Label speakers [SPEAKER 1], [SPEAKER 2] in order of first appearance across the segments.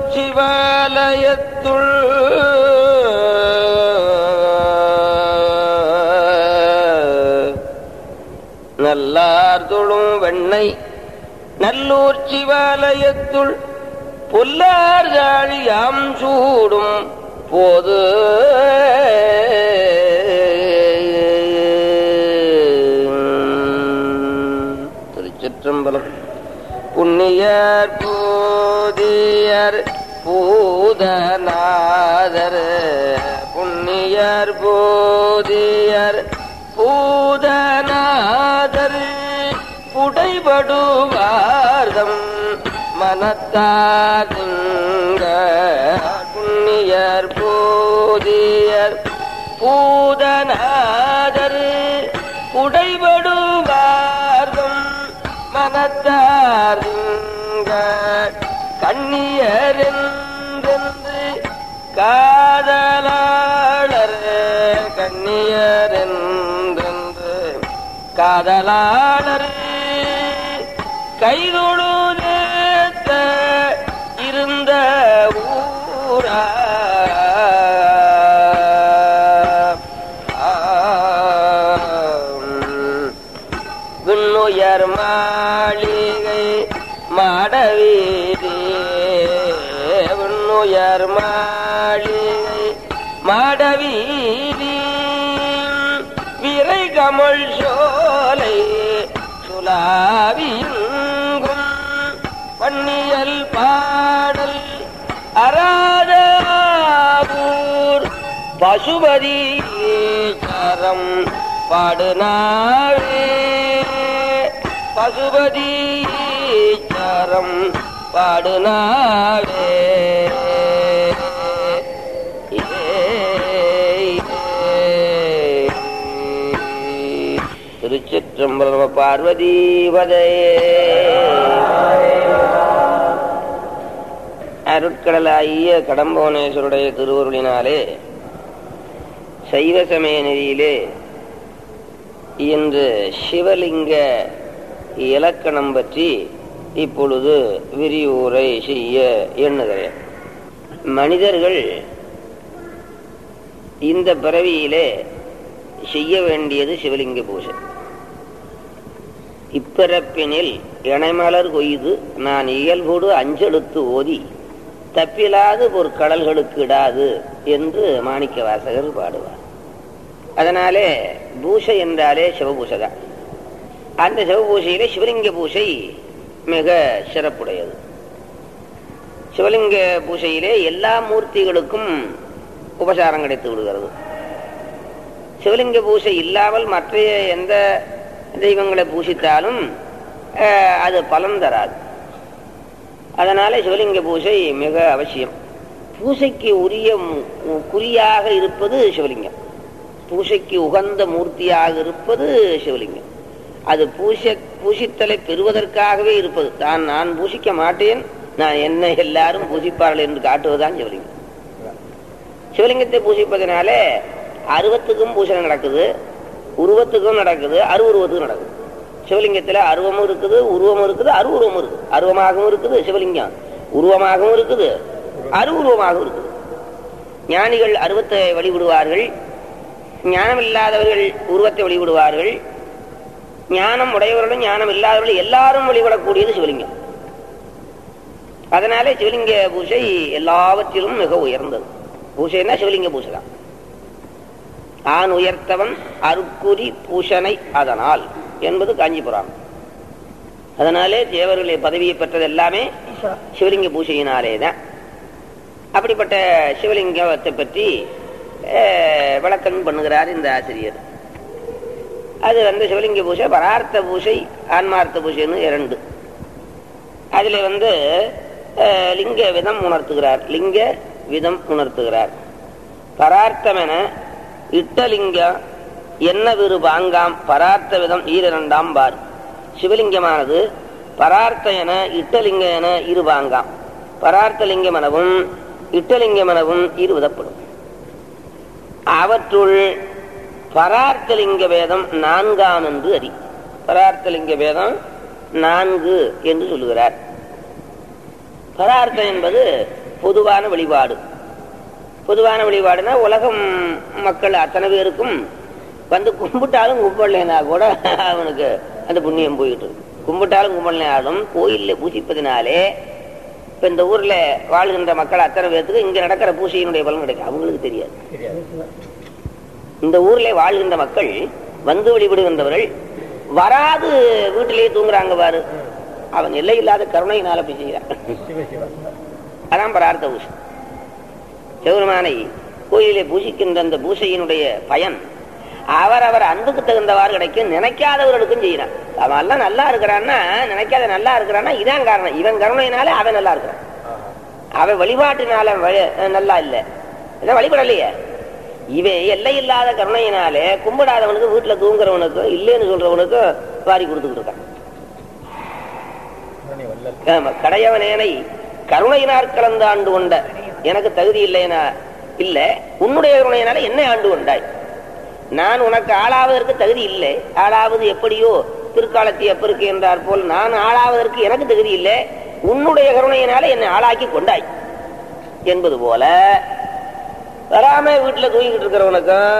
[SPEAKER 1] சிவாலயத்துள் நல்லார் தொழும் வெண்ணை நல்லூர் சிவாலயத்துள் பொல்லார் தாழியாம் சூடும் போது திருச்சிற்றம்பலம். புண்ணியர் பூதியர் பூதநாதர் புண்ணியர் பூதியர் பூதநாதர் புடைபடுவார்தம் மனத்தாதுங்க புண்ணியர் பூதியர் பூதநாதர் புடைபடுவார்தம் மனத்தாருங்க கண்ணியரென்று காதலாளர் கண்ணியரென்று காதலாளர் கைதொழுதேத்த இருந்த ஊரா விண்ணுயர் மாளிகை மாடவீதி விண்ணுயர் மாளிகை மாடவீதி விரை கமல் சோலை சுலாவியங்கும் பன்னியல் பாடல் அராதூர் பசுபதி சரம் பாடுனாவே பசுபதி சரம் பாடுனாவே. திருச்சிற்றம்பலம். பார்வதி பதையே. அருட்கடலாகிய கடம்பவனேஸ்வருடைய திருவருளினாலே சைவ சமய நெறியிலே இன்று சிவலிங்க இலக்கணம் பற்றி இப்பொழுது விரிவுரை செய்ய எண்ணுகிறேன். மனிதர்கள் இந்த பிறவியிலே செய்ய வேண்டியது சிவலிங்க பூஜை. இப்பிறப்பினில் இணைமலர் கொய்து நான் இயல்போடு அஞ்செழுத்து ஓதி தப்பிலாது ஒரு கடல்களுக்கு இடாது என்று மாணிக்க வாசகர் பாடுவார். அதனாலே பூசை என்றாலே சிவபூசை தான். அந்த சிவபூசையிலே சிவலிங்க பூசை மிக சிறப்புடையது. சிவலிங்க பூசையிலே எல்லா மூர்த்திகளுக்கும் உபசாரம் கிடைத்து விடுகிறது. சிவலிங்க பூசை இல்லாமல் மற்ற எந்த தெய்வங்களை பூசித்தாலும் அது பலன் தராது. அதனால சிவலிங்க பூசை மிக அவசியம். பூசைக்கு உரிய குறியாக இருப்பது சிவலிங்கம். பூசைக்கு உகந்த மூர்த்தியாக இருப்பது சிவலிங்கம். அது பூசித்தலை பெறுவதற்காகவே இருப்பது. நான் பூசிக்க மாட்டேன், நான் என்ன எல்லாரும் பூசிப்பார்கள் என்று காட்டுவதுதான் சிவலிங்கம். சிவலிங்கத்தை பூசிப்பதனால அருவத்துக்கும் பூசை நடக்குது, உருவத்துக்கும் நடக்குது, அருவுருவத்துக்கும் நடக்குது. சிவலிங்கத்தில் அருவமும் இருக்குது, உருவமும் இருக்குது, அருவுருவமும் இருக்குது. அருவமாகவும் இருக்குது சிவலிங்கம், உருவமாகவும் இருக்குது, அருவுருவமாகவும் இருக்குது. ஞானிகள் அருவத்தை வழிபடுவார்கள், ஞானம் இல்லாதவர்கள் உருவத்தை வழிபடுவார்கள். ஞானம் உடையவர்களும் ஞானம் இல்லாதவர்கள் எல்லாரும் வழிபடக்கூடியது சிவலிங்கம். அதனாலே சிவலிங்க பூஜை எல்லாவற்றிலும் மிக உயர்ந்தது. பூஜைன்னா சிவலிங்க பூஜை தான். ஆண் உயர்த்தவன் அருக்குறி பூஷனை அதனால் என்பது காஞ்சிபுரம். அதனாலே தேவர்களை பதவியை பெற்றது எல்லாமே சிவலிங்க பூஜையினாலே தான். அப்படிப்பட்ட சிவலிங்கத்தை பற்றி விளக்கம் பண்ணுகிறார் இந்த ஆசிரியர். அது சிவலிங்க பூஜை பரார்த்த பூஜை ஆன்மார்த்த பூஜைன்னு இரண்டு. அதுல லிங்க விதம் உணர்த்துகிறார், லிங்க விதம் உணர்த்துகிறார். பரார்த்தம் என இட்டலிங்கம் என்ன விரு பாங்காம் பரார்த்த விதம் ஈரண்டாம் பார். சிவலிங்கமானது பரார்த்த என இட்டலிங்க என இரு பாங்காம். பரார்த்த லிங்கம் எனவும் இட்டலிங்கம் எனவும் இருவிதப்படும். அவற்றுள் பரார்த்தலிங்க வேதம் நான்காம் என்று அறி. பரார்த்தலிங்க வேதம் 4 என்று சொல்லுகிறார். பரார்த்தம் என்பது பொதுவான வழிபாடு. பொதுவான வழிபாடுனா உலகம் மக்கள் அத்தனை பேருக்கும் வந்து கும்பிட்டாலும் கும்பிடலைனா கூட அவனுக்கு அந்த புண்ணியம் போயிட்டு இருக்கு. கும்பிட்டாலும் கும்பிடலைனாலும் கோயிலில் பூஜிப்பதினாலே இப்ப இந்த ஊர்ல வாழ்கின்ற மக்கள் அத்தனை பேருக்கு இங்க நடக்கிற பூஜையினுடைய பலன் கிடைக்கும். அவங்களுக்கு தெரியாது. இந்த ஊர்ல வாழ்கின்ற மக்கள் வந்து வழிபடுகின்றவர்கள் வராது வீட்டிலேயே தூங்குறாங்க பாரு, அவன் எல்லை இல்லாத கருணையினால அப்படி செய்யறான். அதான் பரார்த்த பூஜை. சிவபெருமானை கோயிலே பூஜிக்கின்ற அந்த பூஜையினுடைய பயன் அவரவர் அன்புக்கு தகுந்தவாறு கிடைக்கும். நினைக்காதவர்களுக்கும் செய்யறான். அவன் எல்லாம் நல்லா இருக்கிறான்னா, நினைக்காத நல்லா இருக்கிறான்னா இதான் காரணம். இவன் கருணையினால அவன் நல்லா இருக்கிறான். அவன் வழிபாட்டினால நல்லா இல்லை, வழிபடலையே. இவன் எல்லை இல்லாத கருணையினாலே கும்பிடாதவனுக்கு, வீட்டுல தூங்குறவனுக்கு, இல்லைன்னு சொல்றவனுக்கு வாரி கொடுத்துக்கிட்டு இருக்கான். கடையவனேனை கருணையினார் கலந்து ஆண்டு கொண்ட எனக்கு தகுதி இல்லைனா இல்ல, உன்னுடைய கருணையினால என்ன ஆண்டு கொண்டாய். நான் உனக்கு ஆளாவதற்கு தகுதி இல்லை. ஆளாவது எப்படியோ திருக்காலத்தை எப்பருக்கு என்றார் போல் நான் ஆளாவதற்கு எனக்கு தகுதி இல்லை, உன்னுடைய கருணையினால என்னை ஆளாக்கி கொண்டாய் என்பது போல வராம வீட்டுல தூங்கிட்டு இருக்கிறவனுக்கும்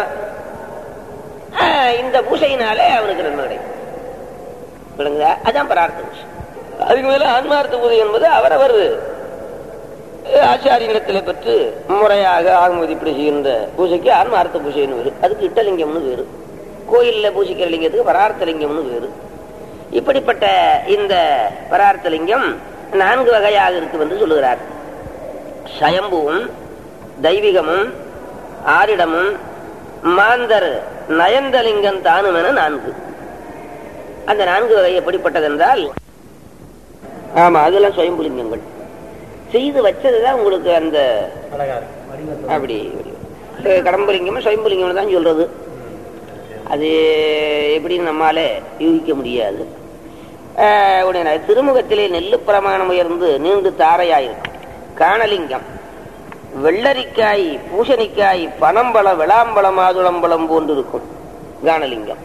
[SPEAKER 1] இந்த பூசையினாலே அவனுக்கு நன்மை கிடைக்கும். விளங்குதா? அதான் பரார்த்த பூசை. அதுக்கு மேல ஆன்மார்த்த பூஜை என்பது அவரவர் ஆச்சாரியத்தில் பெற்று முறையாக ஆகுமதிப்படி செய்கின்ற பூஜைக்கு ஆன்மார்த்த பூஜைன்னு வேறு, அதுக்கு இட்டலிங்கம்னு வேறு, கோயிலில் பூஜிக்கிற லிங்கத்துக்கு பரார்த்த லிங்கம்னு வேறு. இப்படிப்பட்ட இந்த பரார்த்த லிங்கம் 4 வகையாக இருக்கு என்று சொல்லுகிறார். சயம்புவும், தெய்வீகமும், ஆரிடமும், மாந்தர் நயந்தலிங்கம் தானும் என 4. அந்த 4 வகை எப்படிப்பட்டது என்றால், ஆமா அதெல்லாம் சுயம்புலிங்கங்கள் செய்து வச்சதுதான் உங்களுக்கு அந்த அப்படி கடம்பலிங்கமும் சுயம்புலிங்கம் தான் சொல்றது. அது எப்படின்னு நம்மால யூகிக்க முடியாது. திருமுகத்திலே நெல்லு பிரமாணம் உயர்ந்து நீண்டு தாரையாயிருக்கும். காணலிங்கம் வெள்ளரிக்காய், பூசணிக்காய், பனம்பழம், விளாம்பழம், மாதுளம்பழம் போன்று இருக்கும் காணலிங்கம்.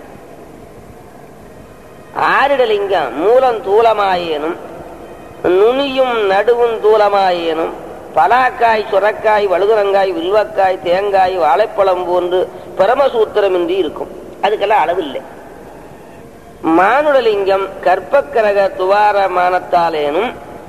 [SPEAKER 1] ஆரிடலிங்கம் மூலம் தூளமாயேனும் நுனியும் நடுவும் தூளமாயேனும் பலாக்காய், சுரக்காய், வழுதுரங்காய், வில்வக்காய், தேங்காய், வாழைப்பழம் போன்று பரமசூத்திரமின்றி இருக்கும். அதுக்கெல்லாம் அளவில்லை. மானுடலிங்கம் கற்பக்கரக துவாரமானத்தாலேனும்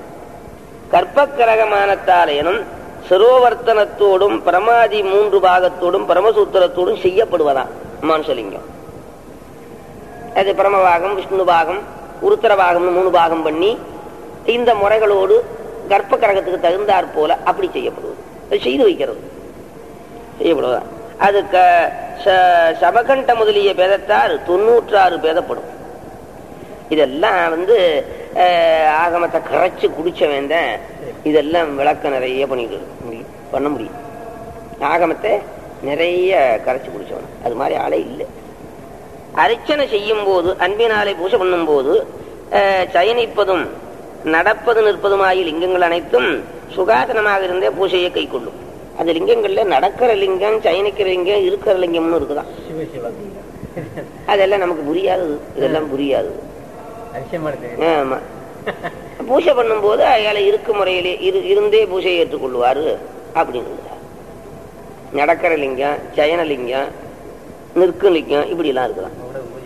[SPEAKER 1] கற்பக்கரகமானத்தாலேனும் சிரோவர்த்தனத்தோடும் பிரமாதி 3 பாகத்தோடும் பரமசூத்திரத்தோடும் செய்யப்படுவதான் மானுஷலிங்கம். அது பிரமபாகம், விஷ்ணு பாகம், உருத்திர பாகம் 3 பாகம் பண்ணி இந்த முறைகளோடு கர்ப்ப கரகத்துக்கு தகுந்தாற் போல அப்படி செய்யப்படுவது, செய்து வைக்கிறது செய்யப்படுவதான். அது சபகண்ட முதலிய பேதத்தால் 96 பேதப்படும். இதெல்லாம் ஆகமத்தை கரைச்சு குடிச்ச வேண்டாம். இதெல்லாம் விளக்க நிறைய பண்ணிட்டு பண்ண முடியும். ஆகமத்தை நிறைய கரைச்சு குடிச்சவன் அது மாதிரி ஆளே இல்லை. அர்ச்சனை செய்யும் போது, அன்பினாலே பூஜை பண்ணும் போது சயனிப்பதும் நடப்பது நிற்பதுமாகி லிங்கங்கள் அனைத்தும் சுகாசனமாக இருந்தே பூஜையை கை கொள்ளும். அந்த லிங்கங்கள்ல நடக்கிற லிங்கம், சயனிக்கிற லிங்கம், இருக்கிற லிங்கம்னு இருக்குதான். அதெல்லாம் நமக்கு புரியாதது. இதெல்லாம் புரியாதது. ஆமா, பூஜை பண்ணும் போது அயால இருக்கும் முறையிலே இருந்தே பூஜையை ஏற்றுக்கொள்வாரு அப்படின்னு. நடக்கிற லிங்கம், சயனலிங்கம், நிற்கும் லிங்கம் இப்படி எல்லாம் இருக்கலாம்.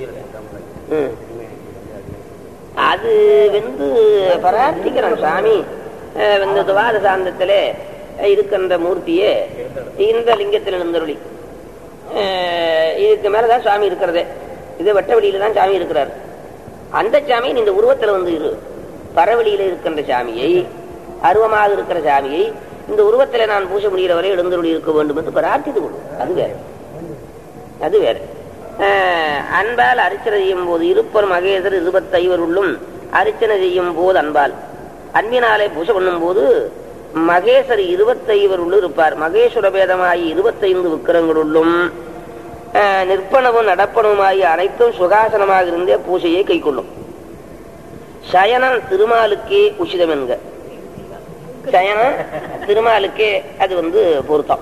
[SPEAKER 1] அது பிரார்த்திக்கிறோம். சாமி துவார சாந்தத்தில இருக்கின்ற மூர்த்தியே இந்த லிங்கத்தில் இருந்தருளி, இதுக்கு மேலதான் சாமி இருக்கிறதே. இது வெட்ட வெளியில தான் சாமி இருக்கிறார். அந்த சாமியை இந்த உருவத்துல இரு. பரவெளியில இருக்கின்ற சாமியை, அருவமாக இருக்கிற சாமியை இந்த உருவத்துல நான் பூஜை முடிகிற வரை எழுந்தருளி இருக்க வேண்டும் என்று பிரார்த்தித்து கொள்ளும். அது வேற, அது வேற. அன்பால் அர்ச்சனை செய்யும் போது இருப்பர் மகேசர் 25 உள்ளும் அர்ச்சனை செய்யும் போது அன்பால், அன்பினாலே பூஜை பண்ணும் போது மகேசர் 25 உள்ளும் இருப்பார். மகேஸ்வர பேதமாகி 25 விக்கிரங்களுள்ளும் நிற்பனவும் நடப்பனவுமாகி அனைத்தும் சுகாசனமாக இருந்தே பூஜையை கை கொள்ளும். சயனம் திருமாலுக்கே உச்சிதம் என்க. சயனம் திருமாலுக்கே அது பொருத்தம்.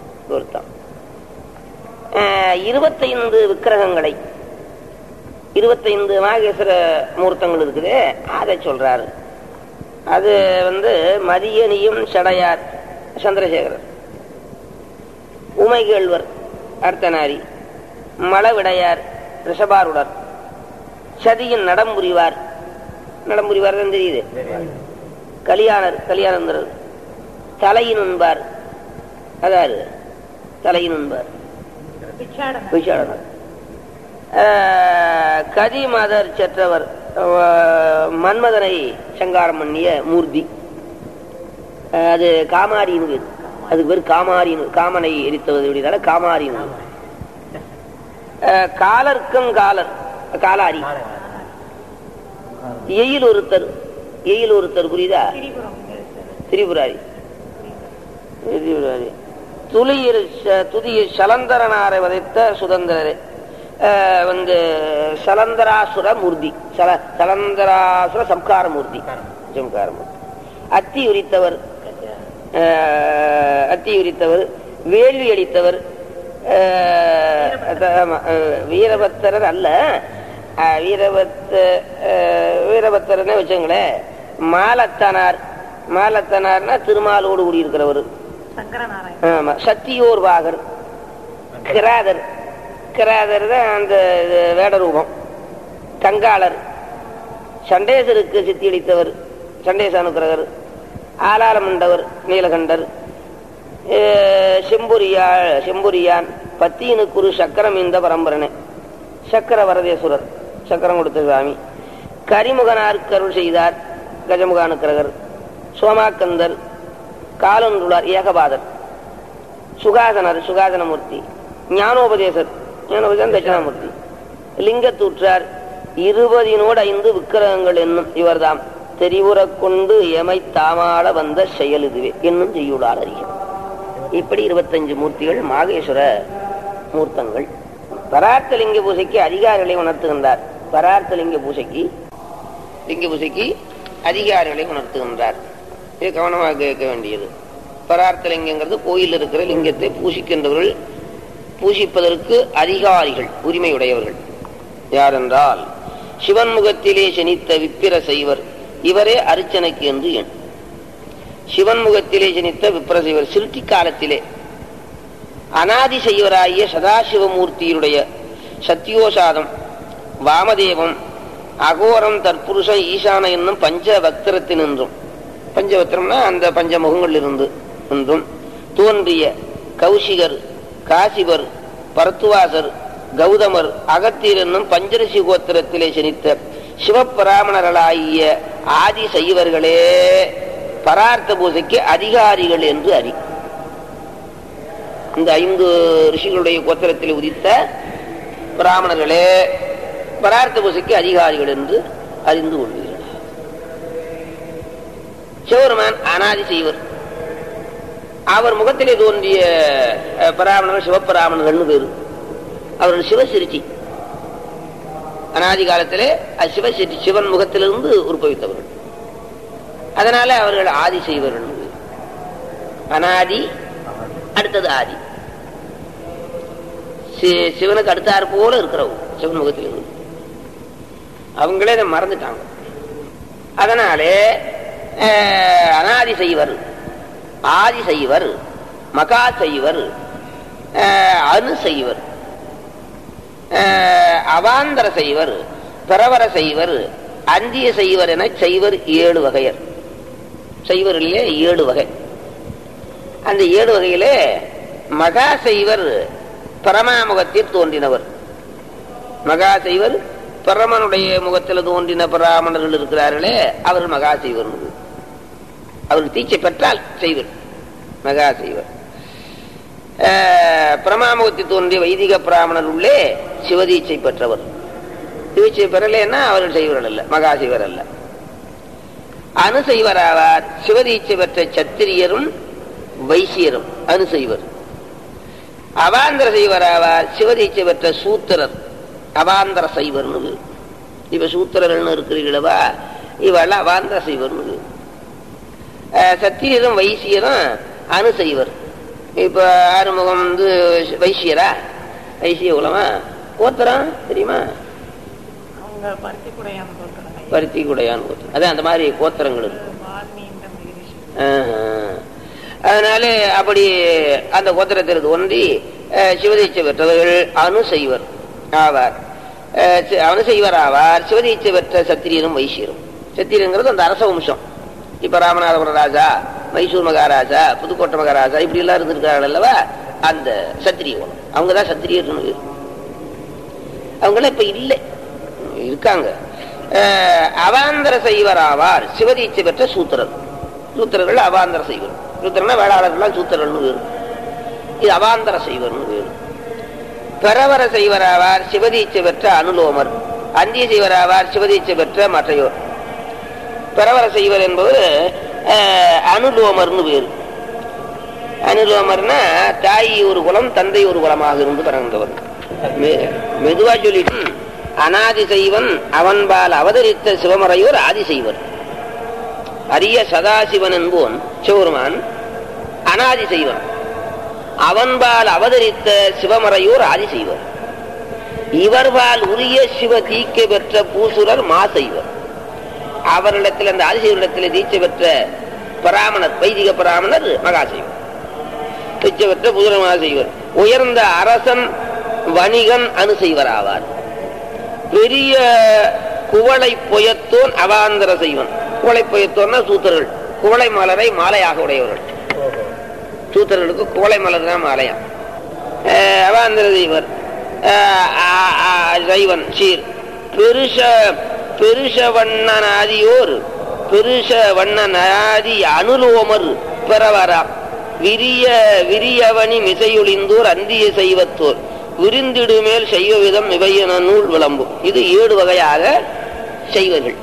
[SPEAKER 1] 25 விக்கிரகங்களை, 25 மாகேஸ்வர மூர்த்தங்கள் இருக்குது. அதை சொல்றாரு. அது மதியனியும் சடையார் சந்திரசேகரர். உமைகேழ்வர் அர்த்தநாரி. மளவிடையார் ரிஷபாருடர். சதியின் நடம்புரிவார். நடம்புரிவார் தான் தெரியுது. கல்யாணந்தரர். தலையின் உண்பார். அதாவது தலையின் உண்பார் பிச்சாடனர். கதிமாதர் செற்றவர். மன்மதனை சங்காரம் பண்ணிய மூர்த்தி. அது காமாரின்னு பேர். அதுக்கு பேர் காமாரின்னு. காமனை எரித்தவது எப்படினால காமாரின்னு. காலர்க்கும் காலர் காலாரி. எயில் ஒருத்தர் புரியுதா? திரிபுராரி. துதியில் சலந்தரனாரை வதைத்த சுதந்திரரே. சலந்தராசுர மூர்த்தி. சலந்தராசுர சம்கார மூர்த்தி. அத்தி உரித்தவர். வேள்வி அடித்தவர். வீரபத்திரர் அல்ல, வீரபத்திரன்னு வச்சுங்களேன். மாலத்தனார்னா திருமாலோடு கூடியிருக்கிறவர். சத்தியோர் வாகர். கிராதர் தான் அந்த வேடரூபம். கங்காளர். சண்டேசருக்கு சித்தியளித்தவர். சண்டேச அனுக்கிரகர். ஆலாலமண்டவர் நீலகண்டர். செம்புரியான். பத்தியனுக்குரு சக்கரம் இந்த பரம்பரனே. சக்கர வரதேஸ்வரர். சக்கரம் கொடுத்த சுவாமி. கரிமுகனாருக்கு அருள் செய்தார். கஜமுகானுக்கிரகர். சோமாக்கந்தர். காலொன்றுளார் ஏகபாதர். சுகாசனமூர்த்தி. ஞானோபதேசர். தட்சிணாமூர்த்தி. லிங்கத்தூற்றார். 20 விக்கிரகங்கள் என்னும் இவர்தாம் தெரிவுறக் கொண்டு எமை தாமாட வந்த செயல் இதுவே என்னும் செய்யுளார் அறிக. இப்படி 25 மூர்த்திகள் மாகேஸ்வர மூர்த்தங்கள். பரார்த்தலிங்க பூசைக்கு அதிகாரிகளை உணர்த்துகின்றார். பரார்த்தலிங்க பூசைக்கு அதிகாரிகளை உணர்த்துகின்றார். இது கவனமாக கேட்க வேண்டியது. பரார்த்தலிங்கிறது கோயில் இருக்கிற லிங்கத்தை பூசிக்கின்றவர்கள், பூசிப்பதற்கு அதிகாரிகள், உரிமையுடையவர்கள். யாரென்றால் சிவன் முகத்திலே செனித்த விப்பிர செய்வர். இவரே அர்ச்சனைக்கு என்று எண். சிவன் முகத்திலே ஜனித்த விப்ரசைவர். சிருஷ்டி காலத்திலே அநாதி செய்வராகிய சதாசிவமூர்த்தியுடைய சத்தியோசாதம், வாமதேவம், அகோரம், தற்புருஷம், ஈசான என்னும் பஞ்சபக்திரத்தினின்றும், பஞ்சபத்திரம்னா அந்த பஞ்சமுகங்கள் என்றும் தோன்றிய கௌசிகர், காசிபர், பரத்துவாசர், கௌதமர், அகத்தியர் என்னும் பஞ்சரிசி கோத்திரத்திலே ஜனித்த சிவபிராமணர்களாகிய ஆதி சைவர்களே பரார்த்த பூசைக்கு அதிகாரிகள் என்று அறி. இந்த 5 ரிஷிகளுடைய கோத்திரத்தில் உதித்த பிராமணர்களே பரார்த்த பூசைக்கு அதிகாரிகள் என்று அறிந்து கொள்வீர்கள். சிவபெருமான் அநாதி செய்வர். அவர் முகத்திலே தோன்றிய பிராமணர்கள் சிவபிராமணர்கள் பேரு. அவர்கள் சிவசிருச்சி. அநாதி காலத்திலே சிவசிருச்சி, சிவன் முகத்திலிருந்து உற்பவித்தவர்கள். அதனால அவர்கள் ஆதி செய்வர்கள். அநாதி அடுத்தது ஆதி. சிவனுக்கு அடுத்தாறு போல இருக்கிறவங்க சிவன் முகத்தில் அவங்களே அதை மறந்துட்டாங்க. அதனாலே அநாதி செய்வர், ஆதி செய்வர், மகா செய்வர், அணு செய்வர், அவாந்தர செய்வர், பிரவர செய்வர், அந்திய செய்வர் என செய்வர் 7 வகையர். செய்வரிலே 7 வகை. அந்த 7 வகையிலே மகா செய்வர் பரமாமுகத்தில் தோன்றினவர். மகா செய்வர் பரமனுடைய முகத்தில் தோன்றின பிராமணர்கள் இருக்கிறார்களே அவர்கள் மகா செய்வர். அவர்கள் தீட்சை பெற்றால் செய்வர் மகா செய்வர். பரமாமுகத்தில் தோன்றிய வைதிக பிராமணர் உள்ளே சிவதீட்சை பெற்றவர். தீட்சை பெறலைன்னா அவர்கள் செய்வர்கள் அல்ல, மகா செய்வர் அல்ல. அணு செய்வராவார். சிவதீட்சை பெற்ற சத்திரியரும் வைசியரும் அணு செய்வர். அவாந்தர செய்வராவார். சிவதீட்சை பெற்ற சூத்திரர் அவாந்தர செய்வர். இப்ப சூத்திரர்கள் இருக்கிறீர்களவா, இவள் அவாந்தர செய்வர். சத்திரியரும் வைசியரும் அணு செய்வர். இப்ப ஆறுமுகம் வைசியரா, வைசிய குலமா, கோத்திரம் தெரியுமா? பருத்தி குடையான் கோத்திரம். அதான் அந்த மாதிரி கோத்திரங்கள் இருக்கு. அதனால அதனால அப்படி அந்த கோத்திரத்திற்கு ஒன்றி சிவதீட்சை பெற்றவர்கள் அனுசைவர் ஆவார். அனுசைவர் ஆவார். சிவதீட்சை பெற்ற சத்திரியரும் வைசியரும். சத்திரியங்கிறது அந்த அரச வம்சம். இப்ப ராமநாதபுரம் ராஜா, மைசூர் மகாராஜா, புதுக்கோட்டை மகாராஜா இப்படி எல்லாம் இருந்திருக்கிறார்கள் அல்லவா, அந்த சத்திரிய குலம். அவங்கதான் சத்திரியர்னு. அவங்கள இப்ப இல்லை, இருக்காங்க. அவாந்தர செய்வர் ஆவார். சிவதீட்சை பெற்ற சூத்திரர். சூத்திரர்கள் அவாந்தர செய்வர். சூத்திரன்னா வேளாளர்கள் சூத்திரர்கள்னு வேறு. இது அவாந்தர செய்வர்னு வேறு. பெறவர செய்வர் ஆவார். சிவதீட்சை பெற்ற அனுலோமர். அந்திய செய்வர் ஆவார். சிவதீட்சை பெற்ற மற்றையோர். பெறவர செய்வர் என்பது அனுலோமர்னு வேறு. அனுலோமர்னா தாய் ஒரு குலம் தந்தை ஒரு குலமாக இருந்து பிறந்தவர். மெதுவா சொல்லிட்டு அனாதி செய்வன் அவன்பால் அவதரித்த சிவமறையோர் ஆதி செய்வர். அரிய சதாசிவன் என்போன் சிவருமான் அனாதி செய்வன். அவன்பால் அவதரித்த சிவமறையோர் ஆதி செய்வர். இவர்பால் உரிய சிவ தீக்கை பெற்ற பூசுரர் மா செய்வர். அவரிடத்தில் அந்த ஆதிசைவரிடத்தில் தீட்சை பெற்ற பிராமணர், வைதிக பிராமணர் மகாசைவர். தீட்சை பெற்ற பூசுரர் மகாசைவர். உயர்ந்த அரசன் வணிகன் அனுசைவர் ஆவார். பெரிய குவளை பொயத்தோன் அவாந்தர செய்வன். குவளை பொயத்தோன்னா சூத்திரர்கள். குவளை மலரை மாலையாக உடையவர்கள். சூத்திரர்களுக்கு குவளை மலர் தான் மாலையா. அவாந்தர செய்வர் சைவன் சீர். பெருஷ வண்ணனாதியோர் பெருஷ வண்ணனாதி அனுலோமர் பெறவரா. விரியவனி மிசையொழிந்தோர் அந்திய செய்வத்தோர் விருந்திடுமேல் செய்வ விதம் இவையன நூல் விளம்பும். இது 7 வகையாக செய்வர்கள்.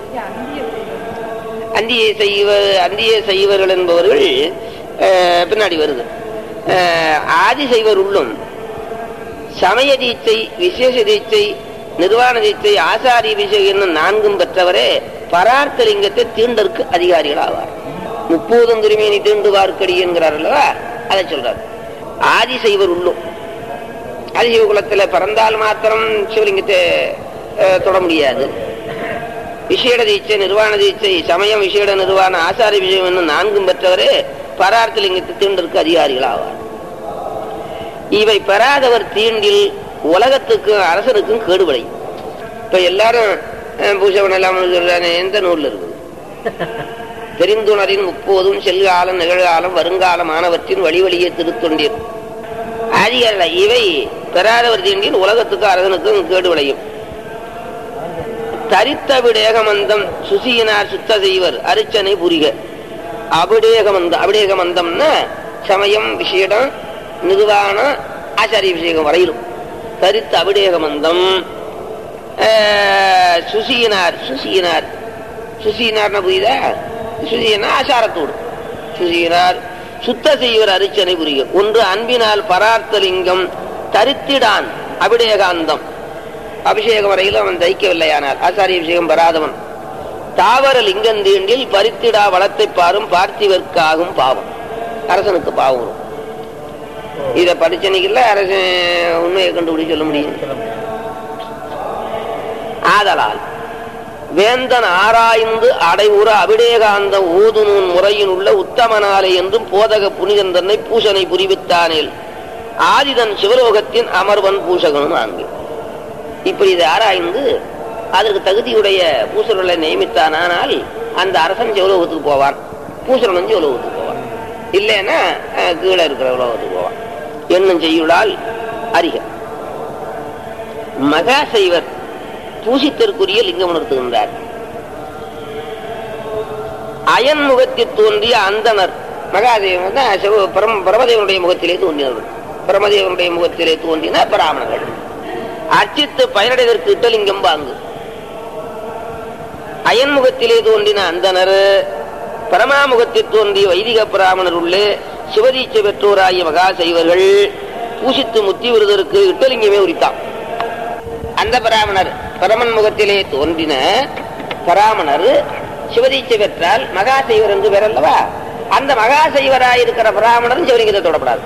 [SPEAKER 1] அந்திய செய்வர்கள் என்பவர்கள் பின்னாடி வருது. ஆதி செய்வர் உள்ளும் சமய தீட்சை, விசேஷ தீட்சை, நிர்வாண தீட்சை, ஆசாரிய விசேஷம் என்னும் 4 பெற்றவரே பரார்த்தலிங்கத்தை தீண்டற்கு அதிகாரிகள் ஆவார். 30 திருமேனி தீண்டு வார்க்கடி என்கிறார் அல்லவா, அதை சொல்றார். ஆதி செய்வர் உள்ளும். ஆதிசைவ குலத்துல பிறந்தால் மாத்திரம் சிவலிங்கத்தை தொட முடியாது. விசேட தீட்சை, நிர்வாண தீட்சை, சமயம், விசேட நிர்வாண, ஆசாரிய விஷயம் என்னும் 4 பெற்றவரே பரார்த்தலிங்கத்தை தீண்டற்கு அதிகாரிகள் ஆவார். இவை பெறாதவர் தீண்டில் உலகத்துக்கும் அரசனுக்கும் கேடு விளையும். இப்ப எல்லாரும் பூசவன் எல்லாம் எந்த நூல்ல இருக்குது? தெரிந்துணரின் 30 செல்காலம் நிகழ்காலம் வருங்காலமானவற்றின் வழி வழியே திருத்தொண்டீர் அதிகாரிகள. இவை பெறாதவர் தீண்டில் உலகத்துக்கும் அரசனுக்கும் கேடு விளையும். தரித்த விடேகமந்தம் சுசியினார் சுத்த செய்வர் அரிச்சனை புரிக. அபிடேகமந்தம்னா சமயம், விசேடம், நிர்வாண, ஆச்சாரிய விஷயம் வரையிலும். தரித்த அபிடேகமந்தம் சுசியினார் புரியுதா? சுசியினார் ஆசாரத்தோடு. சுசியினார் சுத்த செய்வர் அரிச்சனை புரிக. ஒன்று அன்பினால் பரார்த்தலிங்கம் தரித்திடான் அபிடேகாந்தம். அபிஷேகம் வரையிலும் அவன் தைக்கவில்லையானால் ஆசாரிய விஷயம் பெறாதவன் தாவர லிங்கம் தீண்டில் பரித்திடா வளத்தை பாரும் பார்த்திவர்க்காகும் பாவம். அரசனுக்கு பாவம் வரும். இத படிச்சனைக்குள்ள அரசன் உண்மையை கண்டுபிடி சொல்ல முடியும். ஆதலால் வேந்தன் ஆராய்ந்து அடைவுற அபிடேகாந்தம் ஊதுநூன் முறையின் உள்ள உத்தமனாலே என்றும் போதக புனிதன் தன்னை பூசனை புரிவித்தானேல் ஆதிதன் சிவலோகத்தின் அமர்வன் பூசகனும் ஆங்கு. இப்படி இதை ஆராய்ந்து அதற்கு தகுதியுடைய பூசர்களை நியமித்தானால் அந்த அரசன் சிவலோகத்துக்கு போவான். பூசரன் சிவலோகத்துக்கு போவான். இல்லைன்னா கீழே இருக்கிற உலகத்துக்கு போவான். என்னும் செய்யுளால் அறிக. மகாசைவர் பூசித்திற்குரிய லிங்கம் உணர்த்துகின்றார். அயன் முகத்தில் தோன்றிய அந்தனர் மகாதேவன் பிரமதேவனுடைய முகத்திலே தோன்றினவர். பிரமதேவனுடைய முகத்திலே தோன்றின பிராமணர்கள் அர்ச்சித்து பயனடைவதற்கு இட்டலிங்கம் வாங்கு. அயன்முகத்திலே தோன்றின அந்தனர் பரமாமுகத்தில் தோன்றிய வைதிக பிராமணர் உள்ளே சிவதீட்சை பெற்றோராகிய மகாசைவர்கள் பூசித்து முத்தி விருதற்கு இட்டலிங்கமே உரித்தான். அந்த பிராமணர் பரமன் முகத்திலே தோன்றின பிராமணர் சிவதீட்சை பெற்றால் மகாசைவர் என்று பேர் அல்லவா. அந்த மகாசைவராயிருக்கிற பிராமணரும் சிவலிங்கத்தை தொடப்படாது.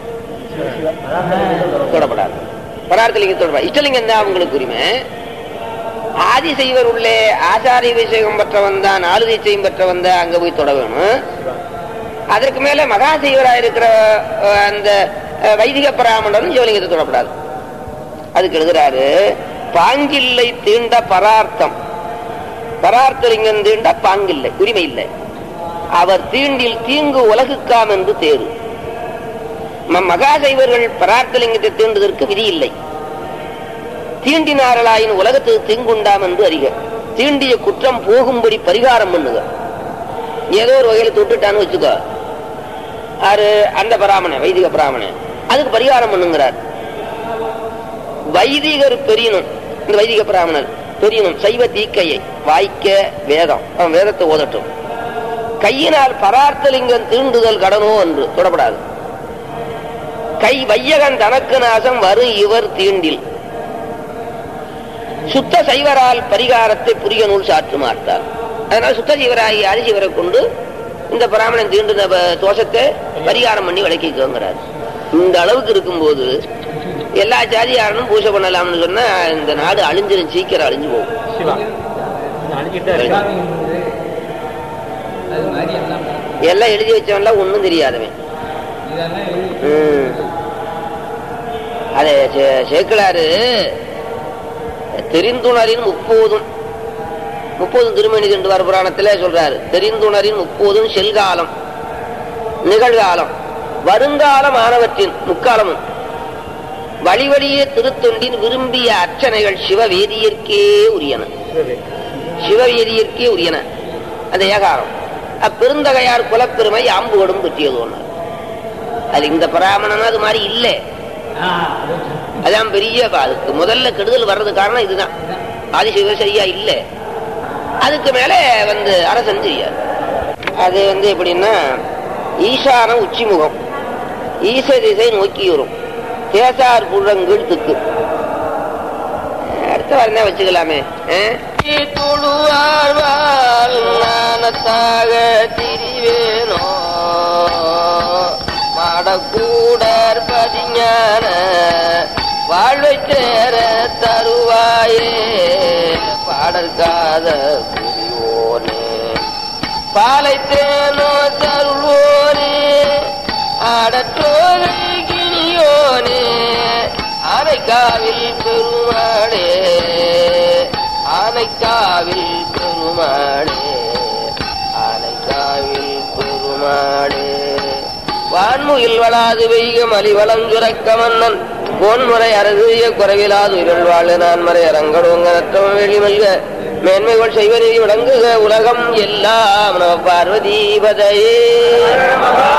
[SPEAKER 1] பரார்த்தலிங்கத்தை தொடப்படாது. இஷ்டலிங்கம் தான் அவங்களுக்கு உரிமை. ஆதிசைவர் உள்ளே ஆசாரிய விஷயம் பெற்றவன் தான், 4 தீட்சையும் பெற்றவன் தான் அங்க போய் தொட வேணும். அதற்கு மேல மகாசைவராக இருக்கிற அந்த வைதிக பிராமணன் சிவலிங்கத்தை தொடப்படாது. அதுக்கு எழுதுறாரு, பாங்கில்லை தீண்ட பரார்த்தம், பரார்த்தலிங்கம் தீண்ட பாங்கில்லை, உரிமை இல்லை. அவர் தீண்டில் தீங்கு உலகுக்காம் என்று தேறு. மகாசைவர்கள் பரார்த்தலிங்கத்தை தீண்டுவதற்கு விதி இல்லை. தீண்டினாரலாயின் உலகத்துக்கு தீங்குண்டாம் என்று அறிக. தீண்டிய குற்றம் போகும்படி பரிகாரம் பண்ணுக. ஏதோ ஒரு வகையில தொட்டுட்டான்னு வச்சுக்கோ, ஆறு அந்த பிராமணன் வைதிக பிராமணன், அதுக்கு பரிகாரம் பண்ணுங்கிறார். வைதிகர் பெரியனும், இந்த வைதிக பிராமணர் பெரியனும் சைவ தீக்கையை வாய்க்க வேதம், அவன் வேதத்தை ஓதட்டும். கையினால் பரார்த்தலிங்கம் தீண்டுதல் கடனோ என்று தொடப்படாது. கை வையகன் தனக்கு நாசம் வரு இவர் தீண்டில் சுத்த சைவரால் பரிகாரத்தை புரிய நூல் சாற்று மாட்டார். அதனால சுத்த சைவராகி ஆதிசிவரை கொண்டு இந்த பிராமணன் தீண்டுன தோஷத்தை பரிகாரம் பண்ணி விளக்கிக்கோங்கிறார். இந்த அளவுக்கு இருக்கும்போது எல்லா ஜாதியாரனும் பூஜை பண்ணலாம்னு சொன்னா இந்த நாடு அழிஞ்சிடும், சீக்கிரம் அழிஞ்சு போகும். எல்லாம் எழுதி வச்சவன்லாம் ஒண்ணும் தெரியாதவன். அதே சேக்கிழாரு தெரிந்துணரின் 30 திருமணி திண்டுவார் புராணத்துல சொல்றாரு. தெரிந்துணரின் 30 செல்காலம், நிகழ்காலம், வருங்காலம் ஆனவற்றின் முக்காலமும் வழி வழியே திருத்தொண்டின் விரும்பிய அர்ச்சனைகள் சிவவேதியர்க்கே உரியன. சிவவேதியர்க்கே உரியன அந்த ஏகாரம். அப்பெருந்தகையார் குலப்பெருமை ஆம்புகடும் பற்றியது ஒன்னார். அது இந்த பிராமணன் அது மாதிரி இல்லை. அதான் பெரிய, அதுக்கு முதல்ல கெடுதல் வர்றது காரணம் இதுதான். ஆதிசிவ சரியா இல்லை. அதுக்கு மேல அரசன் தெரியாது. அது எப்படின்னா, ஈசான உச்சிமுகம், ஈச திசை நோக்கி வரும், தேசார் புழங்குள் திக்கு. அடுத்த வாரம் வச்சுக்கலாமே. திரிவேனோ மாடக்கூடர் பதிஞான வாழ்வை சேர தருவாயே பாடற்காத புரியோனே பாலை தேனோ தருவோனே ஆடற்றோரை கிணியோனே ஆனைக்காவில் பெருமாளே ஆனைக்காவில் பெருமாளே ஆனைக்காவில் பெருமாளே வான்முகில் வளாது வெய்க மலிவளம் சுரக்க மன்னன் கோன்முறை அரசிய குறைவிலாது இருள் வாழ் நான்மறை அரங்கடோங்க நற்றம வெளி மல்க மேன்மைகள் செய்வதை விளங்குக உலகம் எல்லாம் நம பார்வதி பதையே.